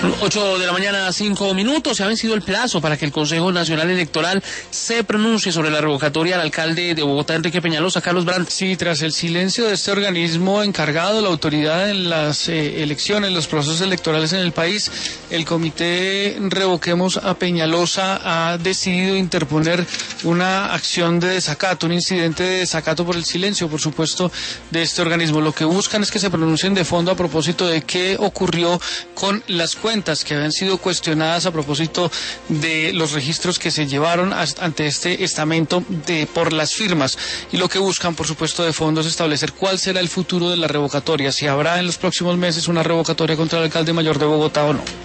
8 de la mañana, 5 minutos. Se ha vencido el plazo para que el Consejo Nacional Electoral se pronuncie sobre la revocatoria al alcalde de Bogotá, Enrique Peñalosa. Carlos Brandt. Sí, tras el silencio de este organismo encargado de la autoridad en las elecciones, los procesos electorales en el país, el comité Revoquemos a Peñalosa ha decidido interponer una acción de desacato, un incidente de desacato por el silencio, por supuesto, de este organismo. Lo que buscan es que se pronuncien de fondo a propósito de qué ocurrió con las cuentas que habían sido cuestionadas a propósito de los registros que se llevaron ante este estamento por las firmas. Y lo que buscan, por supuesto, de fondo es establecer cuál será el futuro de la revocatoria, si habrá en los próximos meses una revocatoria contra el alcalde mayor de Bogotá o no.